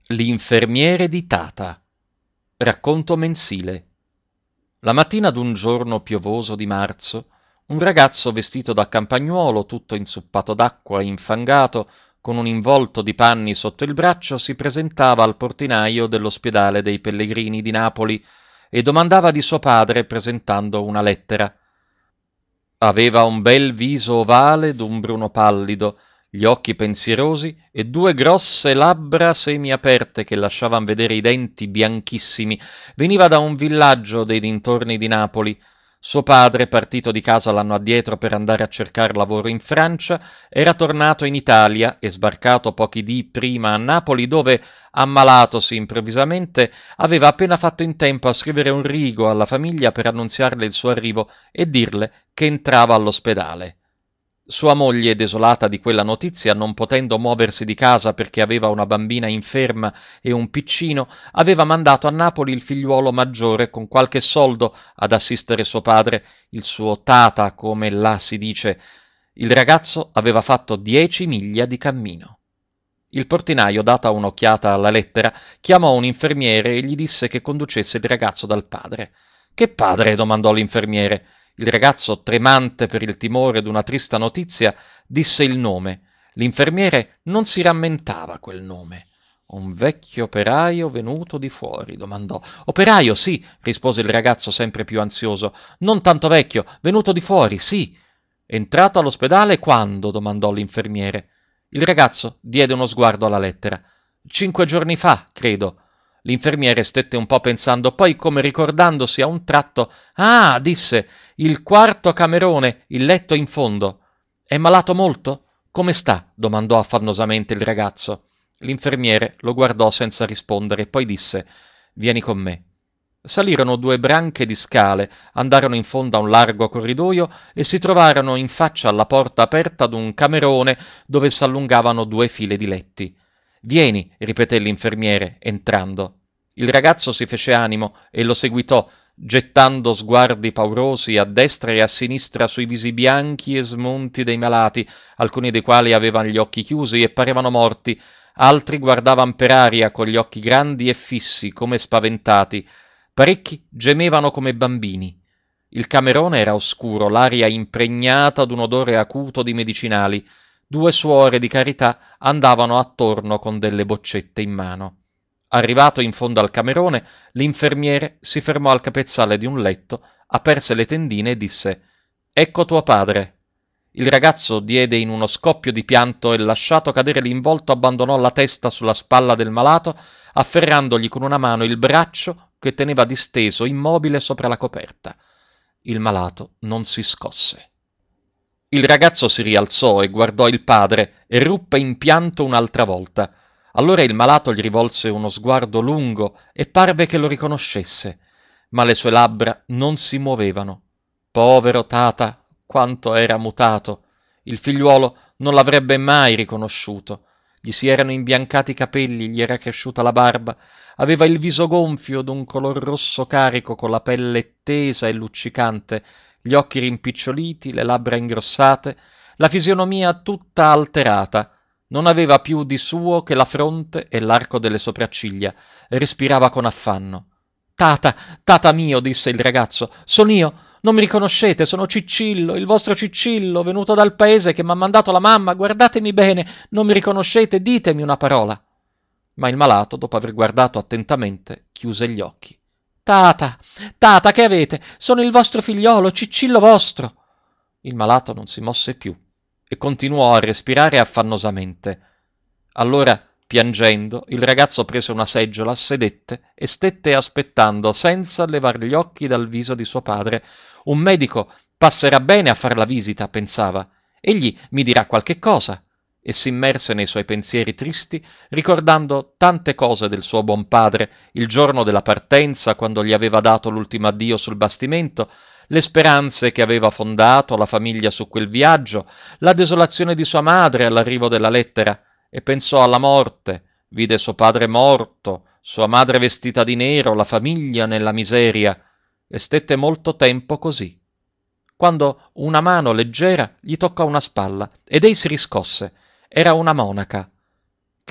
L'infermiere di Tata. Racconto mensile. La mattina d'un giorno piovoso di marzo, un ragazzo vestito da campagnuolo, tutto inzuppato d'acqua e infangato, con un involto di panni sotto il braccio, si presentava al portinaio dell'ospedale dei Pellegrini di Napoli e domandava di suo padre presentando una lettera. Aveva un bel viso ovale d'un bruno pallido, gli occhi pensierosi e due grosse labbra semiaperte che lasciavan vedere i denti bianchissimi. Veniva da un villaggio dei dintorni di Napoli. Suo padre, partito di casa l'anno addietro per andare a cercare lavoro in Francia, era tornato in Italia e sbarcato pochi dì prima a Napoli, dove, ammalatosi improvvisamente, aveva appena fatto in tempo a scrivere un rigo alla famiglia per annunziarle il suo arrivo e dirle che entrava all'ospedale. Sua moglie, desolata di quella notizia, non potendo muoversi di casa perché aveva una bambina inferma e un piccino, aveva mandato a Napoli il figliuolo maggiore con qualche soldo ad assistere suo padre, il suo tata, come là si dice. Il ragazzo aveva fatto 10 miglia di cammino. Il portinaio, data un'occhiata alla lettera, chiamò un infermiere e gli disse che conducesse il ragazzo dal padre. Che padre? Domandò l'infermiere. Il ragazzo, tremante per il timore d'una trista notizia, disse il nome. L'infermiere non si rammentava quel nome. Un vecchio operaio venuto di fuori, domandò. Operaio, sì, rispose il ragazzo sempre più ansioso. Non tanto vecchio, venuto di fuori, sì. Entrato all'ospedale quando? Domandò l'infermiere. Il ragazzo diede uno sguardo alla lettera. 5 giorni fa, credo. L'infermiere stette un po' pensando, poi, come ricordandosi a un tratto, ah, disse, il quarto camerone, il letto in fondo. È malato molto? Come sta? Domandò affannosamente il ragazzo. L'infermiere lo guardò senza rispondere e poi disse, vieni con me. Salirono 2 branche di scale, andarono in fondo a un largo corridoio e si trovarono in faccia alla porta aperta d'un camerone dove s'allungavano 2 file di letti. Vieni, ripeté l'infermiere, entrando. Il ragazzo si fece animo e lo seguitò, gettando sguardi paurosi a destra e a sinistra sui visi bianchi e smunti dei malati, alcuni dei quali avevano gli occhi chiusi e parevano morti, altri guardavan per aria con gli occhi grandi e fissi, come spaventati. Parecchi gemevano come bambini. Il camerone era oscuro, l'aria impregnata d'un odore acuto di medicinali. 2 suore di carità andavano attorno con delle boccette in mano. Arrivato in fondo al camerone, l'infermiere si fermò al capezzale di un letto, aperse le tendine e disse «Ecco tuo padre». Il ragazzo diede in uno scoppio di pianto e, lasciato cadere l'involto, abbandonò la testa sulla spalla del malato, afferrandogli con una mano il braccio che teneva disteso immobile sopra la coperta. Il malato non si scosse. Il ragazzo si rialzò e guardò il padre e ruppe in pianto un'altra volta. Allora il malato gli rivolse uno sguardo lungo e parve che lo riconoscesse, ma le sue labbra non si muovevano. Povero Tata, quanto era mutato! Il figliuolo non l'avrebbe mai riconosciuto. Gli si erano imbiancati i capelli, gli era cresciuta la barba, aveva il viso gonfio d'un color rosso carico con la pelle tesa e luccicante, gli occhi rimpiccioliti, le labbra ingrossate, la fisionomia tutta alterata. Non aveva più di suo che la fronte e l'arco delle sopracciglia, e respirava con affanno. Tata, tata mio, disse il ragazzo, sono io. Non mi riconoscete, sono Ciccillo, il vostro Ciccillo, venuto dal paese che m'ha mandato la mamma. Guardatemi bene, non mi riconoscete, ditemi una parola. Ma il malato, dopo aver guardato attentamente, chiuse gli occhi. Tata, tata, che avete? Sono il vostro figliolo, Ciccillo vostro. Il malato non si mosse più e continuò a respirare affannosamente. Allora, piangendo, il ragazzo prese una seggiola, sedette e stette aspettando, senza levar gli occhi dal viso di suo padre. Un medico passerà bene a far la visita, pensava. Egli mi dirà qualche cosa. E s'immerse nei suoi pensieri tristi, ricordando tante cose del suo buon padre, il giorno della partenza, quando gli aveva dato l'ultimo addio sul bastimento, le speranze che aveva fondato la famiglia su quel viaggio, la desolazione di sua madre all'arrivo della lettera, e pensò alla morte, vide suo padre morto, sua madre vestita di nero, la famiglia nella miseria, e stette molto tempo così, quando una mano leggera gli toccò una spalla ed ei si riscosse. Era una monaca.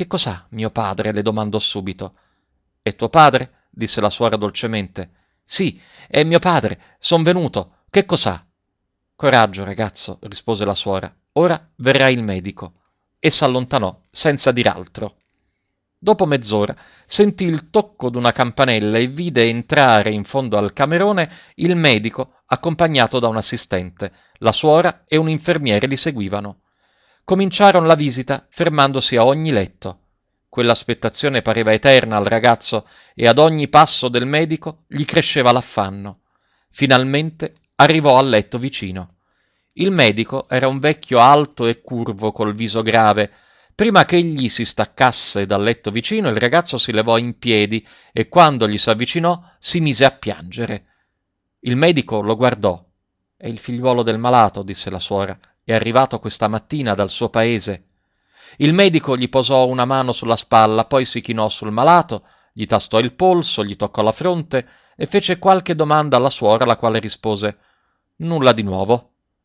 «Che cos'ha mio padre?» le domandò subito. «È tuo padre?» disse la suora dolcemente. «Sì, è mio padre, son venuto. Che cos'ha?» «Coraggio, ragazzo», rispose la suora. «Ora verrà il medico». E s'allontanò senza dir altro. Dopo mezz'ora sentì il tocco d'una campanella e vide entrare in fondo al camerone il medico accompagnato da un assistente. La suora e un infermiere li seguivano. Cominciarono la visita fermandosi a ogni letto. Quell'aspettazione pareva eterna al ragazzo e ad ogni passo del medico gli cresceva l'affanno. Finalmente arrivò al letto vicino. Il medico era un vecchio alto e curvo col viso grave. Prima che egli si staccasse dal letto vicino, il ragazzo si levò in piedi e quando gli s'avvicinò si mise a piangere. Il medico lo guardò. «È il figliuolo del malato», disse la suora. «È arrivato questa mattina dal suo paese». Il medico gli posò una mano sulla spalla, poi si chinò sul malato, gli tastò il polso, gli toccò la fronte e fece qualche domanda alla suora, la quale rispose «Nulla di nuovo».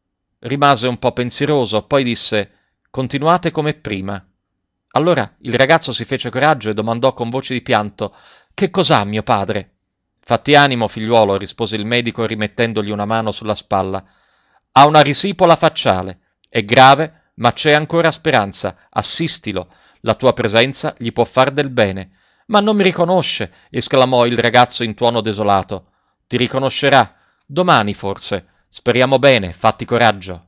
Rimase un po' pensieroso, poi disse «Continuate come prima». Allora il ragazzo si fece coraggio e domandò con voce di pianto «Che cos'ha mio padre?» «Fatti animo, figliuolo», rispose il medico rimettendogli una mano sulla spalla. «Ha una risipola facciale. È grave, ma c'è ancora speranza. Assistilo. La tua presenza gli può far del bene». «Ma non mi riconosce», esclamò il ragazzo in tuono desolato. «Ti riconoscerà. Domani forse. Speriamo bene, fatti coraggio».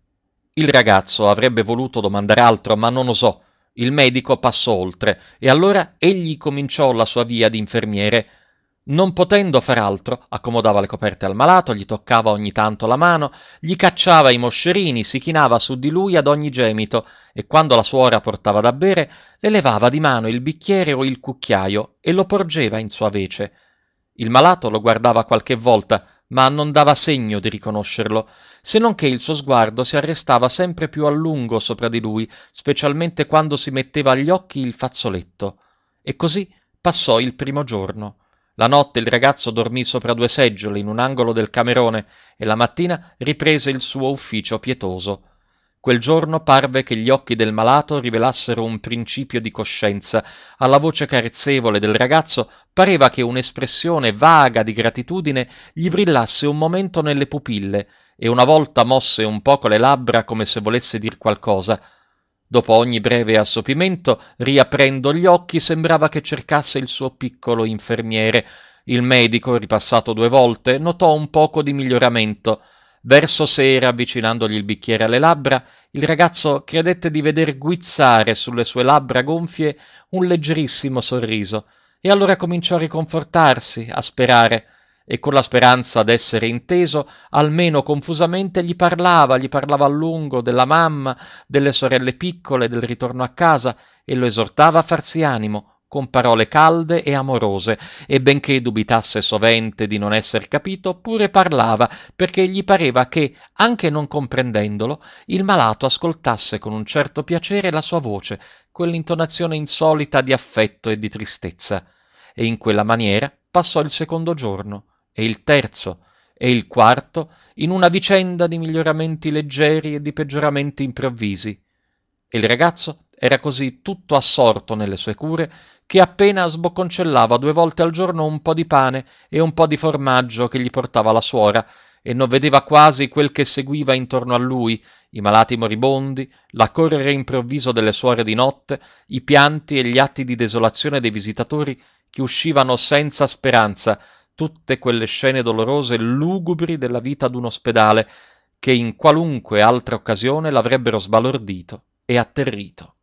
Il ragazzo avrebbe voluto domandare altro, ma non osò. Il medico passò oltre e allora egli cominciò la sua via di infermiere. Non potendo far altro, accomodava le coperte al malato, gli toccava ogni tanto la mano, gli cacciava i moscerini, si chinava su di lui ad ogni gemito e quando la suora portava da bere le levava di mano il bicchiere o il cucchiaio e lo porgeva in sua vece. Il malato lo guardava qualche volta, ma non dava segno di riconoscerlo, se non che il suo sguardo si arrestava sempre più a lungo sopra di lui, specialmente quando si metteva agli occhi il fazzoletto. E così passò il primo giorno. La notte il ragazzo dormì sopra due seggiole in un angolo del camerone e la mattina riprese il suo ufficio pietoso. Quel giorno parve che gli occhi del malato rivelassero un principio di coscienza. Alla voce carezzevole del ragazzo pareva che un'espressione vaga di gratitudine gli brillasse un momento nelle pupille e una volta mosse un poco le labbra come se volesse dir qualcosa. Dopo ogni breve assopimento, riaprendo gli occhi, sembrava che cercasse il suo piccolo infermiere. Il medico, ripassato 2 volte, notò un poco di miglioramento. Verso sera, avvicinandogli il bicchiere alle labbra, il ragazzo credette di veder guizzare sulle sue labbra gonfie un leggerissimo sorriso, e allora cominciò a riconfortarsi, a sperare, e con la speranza d'essere inteso, almeno confusamente gli parlava a lungo della mamma, delle sorelle piccole, del ritorno a casa, e lo esortava a farsi animo, con parole calde e amorose, e benché dubitasse sovente di non esser capito, pure parlava, perché gli pareva che, anche non comprendendolo, il malato ascoltasse con un certo piacere la sua voce, quell'intonazione insolita di affetto e di tristezza. E in quella maniera passò il secondo giorno, e il terzo, e il quarto, in una vicenda di miglioramenti leggeri e di peggioramenti improvvisi. E il ragazzo era così tutto assorto nelle sue cure che appena sbocconcellava 2 volte al giorno un po' di pane e un po' di formaggio che gli portava la suora, e non vedeva quasi quel che seguiva intorno a lui, i malati moribondi, la correre improvviso delle suore di notte, i pianti e gli atti di desolazione dei visitatori che uscivano senza speranza, tutte quelle scene dolorose e lugubri della vita d'un ospedale che in qualunque altra occasione l'avrebbero sbalordito e atterrito.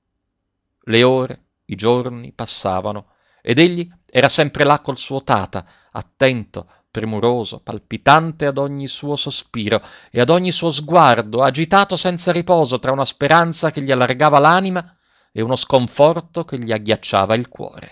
Le ore, i giorni passavano, ed egli era sempre là col suo tata, attento, premuroso, palpitante ad ogni suo sospiro e ad ogni suo sguardo, agitato senza riposo tra una speranza che gli allargava l'anima e uno sconforto che gli agghiacciava il cuore.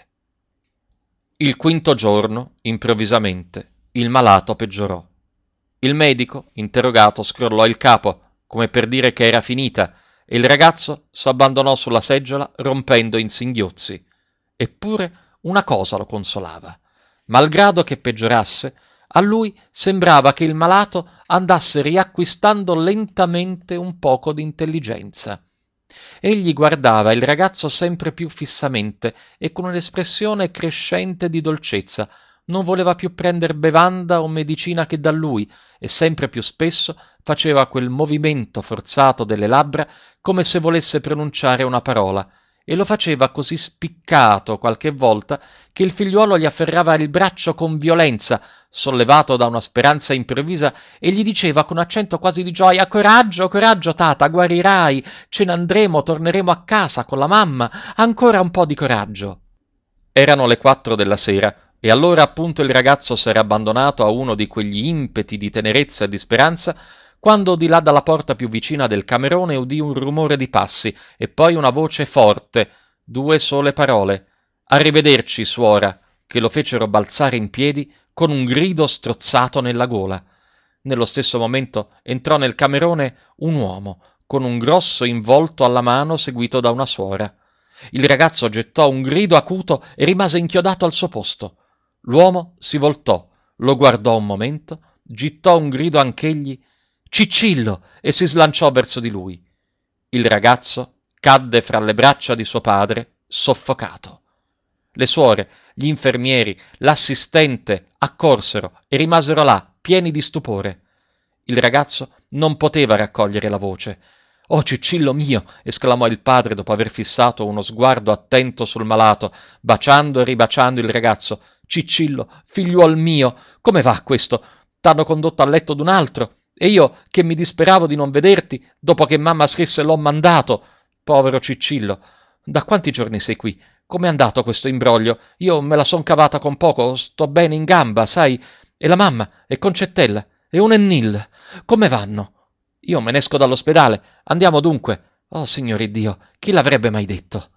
Il quinto giorno, improvvisamente, il malato peggiorò. Il medico, interrogato, scrollò il capo, come per dire che era finita, e il ragazzo s'abbandonò sulla seggiola rompendo in singhiozzi. Eppure una cosa lo consolava. Malgrado che peggiorasse, a lui sembrava che il malato andasse riacquistando lentamente un poco di intelligenza. Egli guardava il ragazzo sempre più fissamente e con un'espressione crescente di dolcezza. Non voleva più prender bevanda o medicina che da lui e sempre più spesso faceva quel movimento forzato delle labbra come se volesse pronunciare una parola, e lo faceva così spiccato qualche volta che il figliuolo gli afferrava il braccio con violenza, sollevato da una speranza improvvisa, e gli diceva con accento quasi di gioia: coraggio, coraggio, tata, guarirai, ce ne andremo, torneremo a casa con la mamma, ancora un po' di coraggio. Erano le 4 della sera, e allora appunto il ragazzo s'era abbandonato a uno di quegli impeti di tenerezza e di speranza, quando di là dalla porta più vicina del camerone udì un rumore di passi e poi una voce forte, 2 sole parole: arrivederci, suora, che lo fecero balzare in piedi con un grido strozzato nella gola. Nello stesso momento entrò nel camerone un uomo con un grosso involto alla mano seguito da una suora. Il ragazzo gettò un grido acuto e rimase inchiodato al suo posto. L'uomo si voltò, lo guardò un momento, gittò un grido anch'egli: Ciccillo! E si slanciò verso di lui. Il ragazzo cadde fra le braccia di suo padre, soffocato. Le suore, gli infermieri, l'assistente accorsero e rimasero là, pieni di stupore. Il ragazzo non poteva raccogliere la voce. «Oh, Ciccillo mio!» esclamò il padre dopo aver fissato uno sguardo attento sul malato, baciando e ribaciando il ragazzo. «Ciccillo, figliuol mio, come va questo? T'hanno condotto a letto d'un altro, e io che mi disperavo di non vederti, dopo che mamma scrisse l'ho mandato. Povero Ciccillo, da quanti giorni sei qui? Com'è andato questo imbroglio? Io me la son cavata con poco, sto bene in gamba, sai? E la mamma? E Concettella? E un Ennil? Come vanno?» «Io me ne esco dall'ospedale. Andiamo dunque.» «Oh, signore Dio, chi l'avrebbe mai detto?»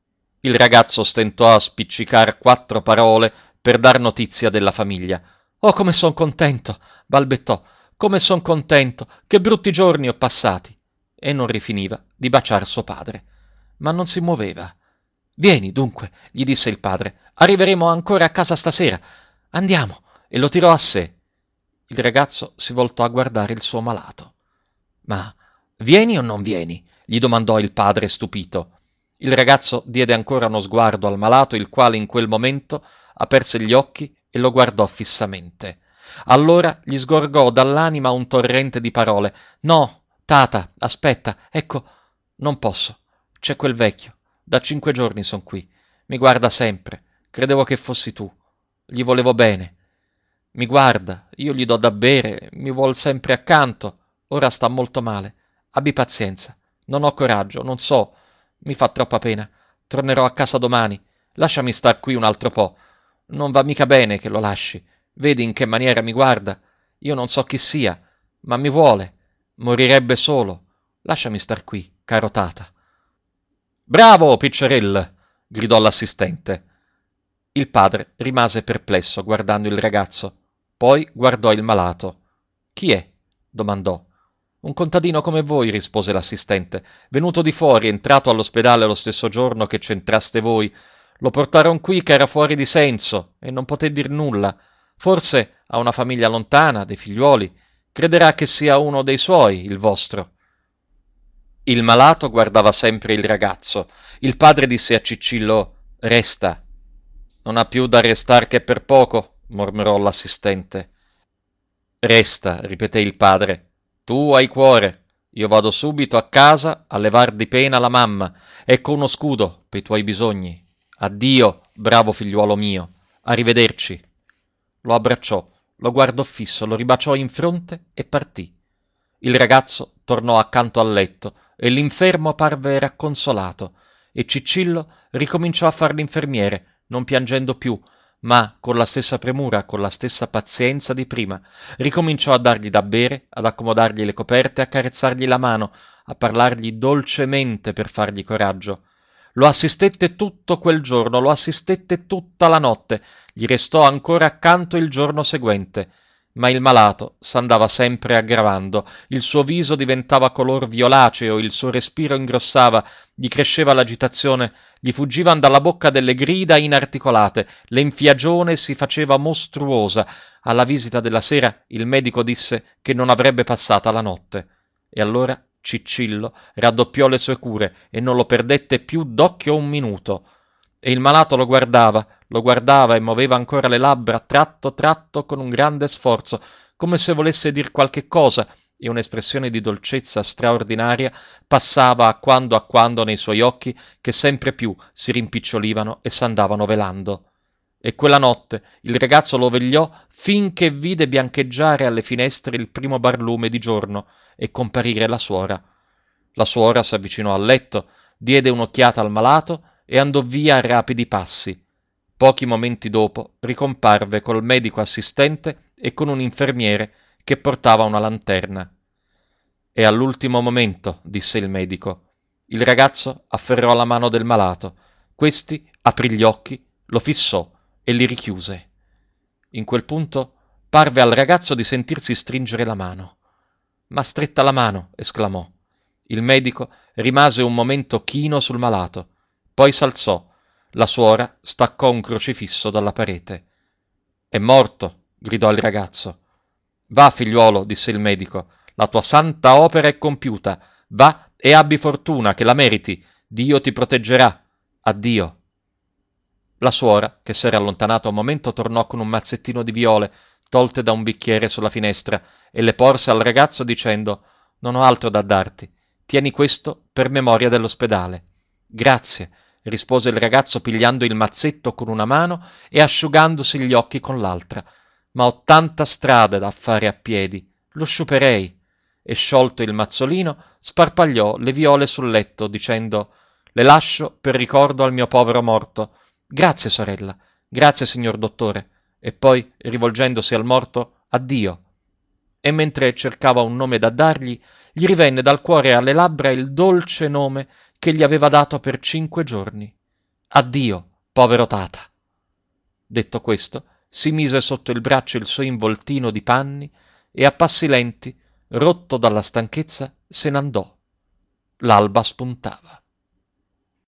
Il ragazzo stentò a spiccicar 4 parole per dar notizia della famiglia. «Oh, come son contento!» balbettò. «Come son contento! Che brutti giorni ho passati!» E non rifiniva di baciar suo padre. Ma non si muoveva. «Vieni, dunque», gli disse il padre. «Arriveremo ancora a casa stasera. Andiamo!» E lo tirò a sé. Il ragazzo si voltò a guardare il suo malato. «Ma vieni o non vieni?» gli domandò il padre stupito. Il ragazzo diede ancora uno sguardo al malato, il quale in quel momento aperse gli occhi e lo guardò fissamente. Allora gli sgorgò dall'anima un torrente di parole. «No, tata, aspetta, ecco, non posso. C'è quel vecchio. Da 5 giorni son qui. Mi guarda sempre. Credevo che fossi tu. Gli volevo bene. Mi guarda, io gli do da bere, mi vuol sempre accanto. Ora sta molto male. Abbi pazienza. Non ho coraggio, non so. Mi fa troppa pena. Tornerò a casa domani. Lasciami star qui un altro po'. Non va mica bene che lo lasci. Vedi in che maniera mi guarda. Io non so chi sia, ma mi vuole. Morirebbe solo. Lasciami star qui, caro tata.» «Bravo, Piccerel!» gridò l'assistente. Il padre rimase perplesso guardando il ragazzo. Poi guardò il malato. «Chi è?» domandò. «Un contadino come voi», rispose l'assistente, «venuto di fuori, entrato all'ospedale lo stesso giorno che c'entraste voi. Lo portaron qui che era fuori di senso e non poté dir nulla. Forse ha una famiglia lontana, dei figliuoli. Crederà che sia uno dei suoi, il vostro.» Il malato guardava sempre il ragazzo. Il padre disse a Ciccillo: «Resta.» «Non ha più da restar che per poco», mormorò l'assistente. «Resta», ripeté il padre. «Tu hai cuore. Io vado subito a casa a levar di pena la mamma. Ecco uno scudo per i tuoi bisogni. Addio, bravo figliuolo mio. Arrivederci.» Lo abbracciò, lo guardò fisso, lo ribaciò in fronte e partì. Il ragazzo tornò accanto al letto e l'infermo parve racconsolato, e Ciccillo ricominciò a far l'infermiere, non piangendo più, ma con la stessa premura, con la stessa pazienza di prima. Ricominciò a dargli da bere, ad accomodargli le coperte, a carezzargli la mano, a parlargli dolcemente per fargli coraggio. Lo assistette tutto quel giorno, lo assistette tutta la notte, gli restò ancora accanto il giorno seguente, ma il malato s'andava sempre aggravando, il suo viso diventava color violaceo, il suo respiro ingrossava, gli cresceva l'agitazione, gli fuggivan dalla bocca delle grida inarticolate, l'enfiagione si faceva mostruosa. Alla visita della sera il medico disse che non avrebbe passata la notte. E allora Ciccillo raddoppiò le sue cure e non lo perdette più d'occhio un minuto. E il malato lo guardava e muoveva ancora le labbra tratto tratto con un grande sforzo, come se volesse dir qualche cosa, e un'espressione di dolcezza straordinaria passava a quando nei suoi occhi, che sempre più si rimpicciolivano e s'andavano velando. E quella notte il ragazzo lo vegliò finché vide biancheggiare alle finestre il primo barlume di giorno e comparire la suora. La suora s'avvicinò al letto, diede un'occhiata al malato e andò via a rapidi passi. Pochi momenti dopo ricomparve col medico assistente e con un infermiere che portava una lanterna. «È all'ultimo momento», disse il medico. Il ragazzo afferrò la mano del malato. Questi aprì gli occhi, lo fissò e li richiuse. In quel punto parve al ragazzo di sentirsi stringere la mano. «M'ha stretta la mano», esclamò. Il medico rimase un momento chino sul malato, poi s'alzò. La suora staccò un crocifisso dalla parete. «È morto», gridò il ragazzo. «Va, figliuolo», disse il medico, «la tua santa opera è compiuta. Va e abbi fortuna, che la meriti. Dio ti proteggerà. Addio». La suora, che s'era allontanata un momento, tornò con un mazzettino di viole, tolte da un bicchiere sulla finestra, e le porse al ragazzo dicendo: «Non ho altro da darti. Tieni questo per memoria dell'ospedale». «Grazie», rispose il ragazzo pigliando il mazzetto con una mano e asciugandosi gli occhi con l'altra. «Ma ho tanta strada da fare a piedi. Lo sciuperei». E sciolto il mazzolino, sparpagliò le viole sul letto, dicendo: «Le lascio per ricordo al mio povero morto. Grazie, sorella. Grazie, signor dottore». E poi, rivolgendosi al morto, «Addio». E mentre cercava un nome da dargli, gli rivenne dal cuore e alle labbra il dolce nome che gli aveva dato per 5 giorni. «Addio, povero tata». Detto questo, si mise sotto il braccio il suo involtino di panni e a passi lenti, rotto dalla stanchezza, se n'andò. L'alba spuntava.